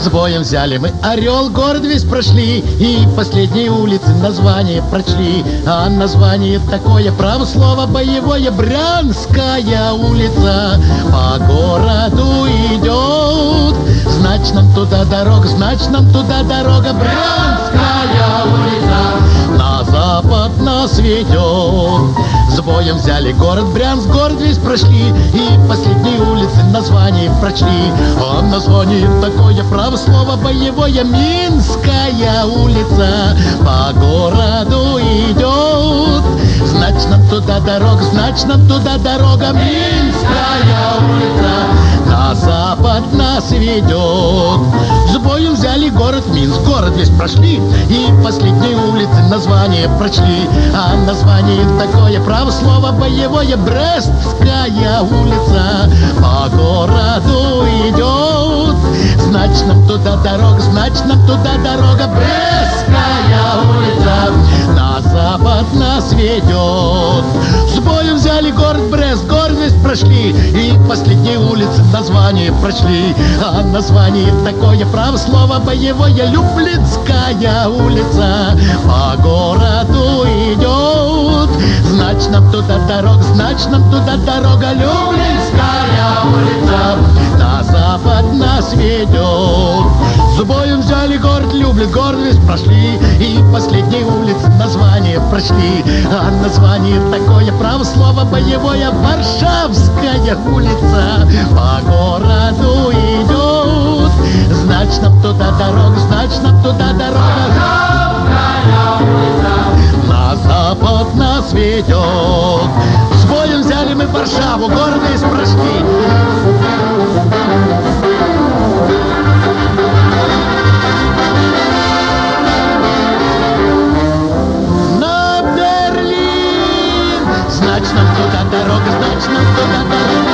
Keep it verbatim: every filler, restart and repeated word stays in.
С боем взяли мы Орел, город весь прошли, и последние улицы название прочли. А название такое, право слово боевое, Брянская улица по городу идет. Значит, нам туда дорога, значит, нам туда дорога, Брянская улица на запад нас ведет. С боем взяли город Брянск, город весь прошли, и последние улицы название прочли. А название такое, право слово боевое, Минская улица по городу идет. Значит, нам туда дорога, значит, нам туда дорога, Минская улица на запад нас ведет. С боем взяли город Минск, город весь прошли, и последние улицы название прочли. А название такое, право слово боевое, Брестская улица по городу идет. Значит, нам туда дорога, значит, нам туда дорога, Брестская улица на запад нас ведет. С боем взяли город Брест, город весь прошли, и последние улицы название прочли. А название такое, право слово боевое, Люблинская улица по городу идет. Значит, нам туда дорога, значит, нам туда дорога, Люблинская улица на запад нас ведет. С боем взяли город Люблин, город весь прошли, и последние улицы название прочли. А название такое, право слово боевое, Варшавская улица по городу идет. Значит, нам туда дорога, значит, нам туда дорога, Варшавская улица на запад нас ведет. С боем взяли мы Варшаву, город весь прошли. Значит, нам туда дорога, значит, нам туда дорога.